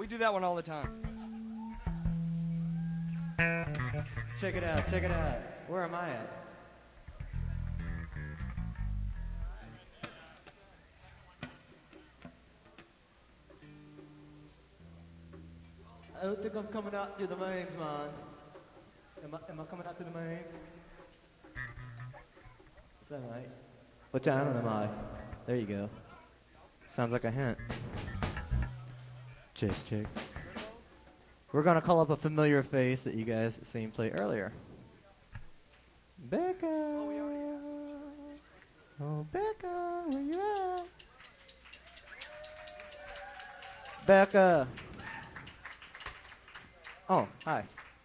We do that one all the time. Check it out, check it out. Where am I at? I don't think I'm coming out to the mains, man. Am I coming out to the mains? Is that right? What channel am I? There you go. Sounds like a hint. Check, check. We're gonna call up a familiar face that you guys seen play earlier. Becca! Oh, Becca, where you at? Becca! Oh, hi.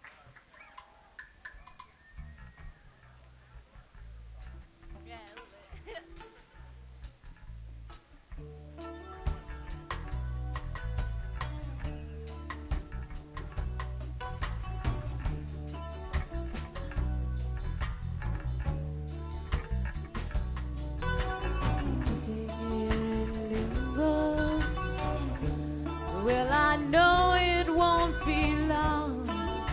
Sitting in limbo. Well, I know it won't be long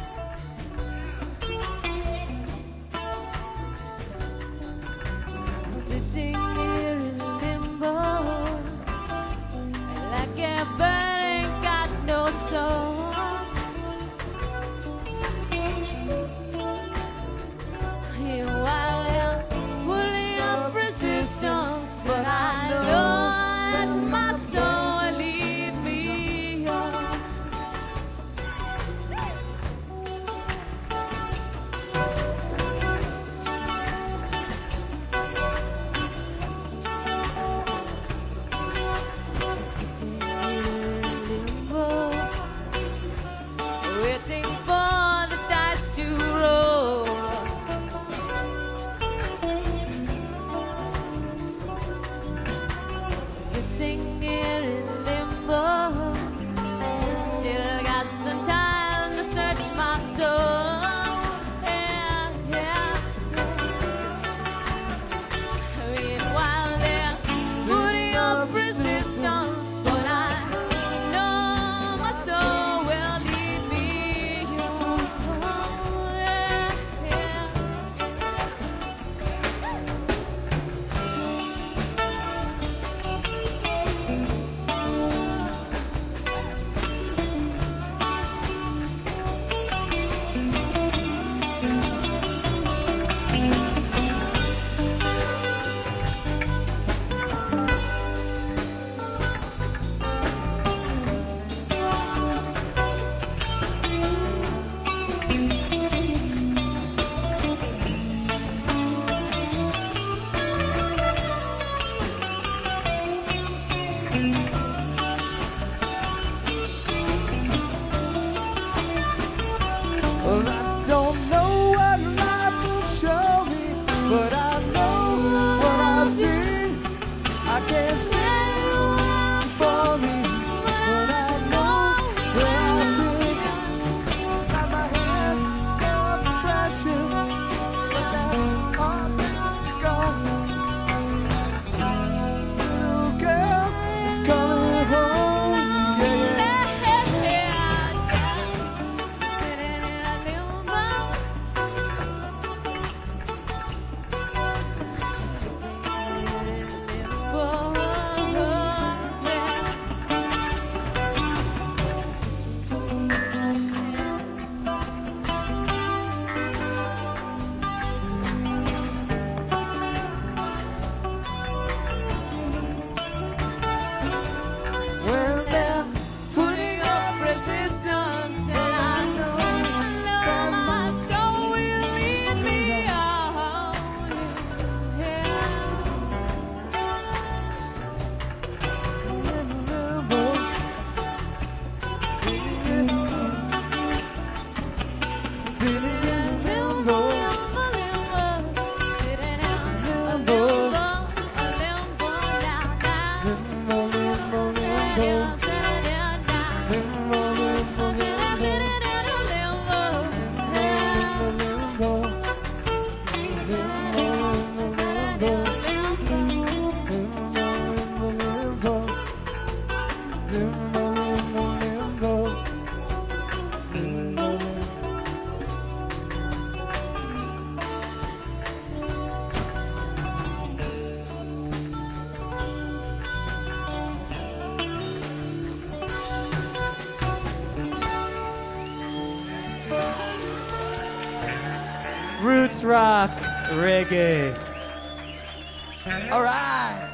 Let's rock reggae. All right.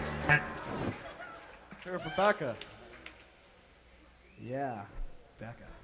Sure for Becca. Yeah, Becca.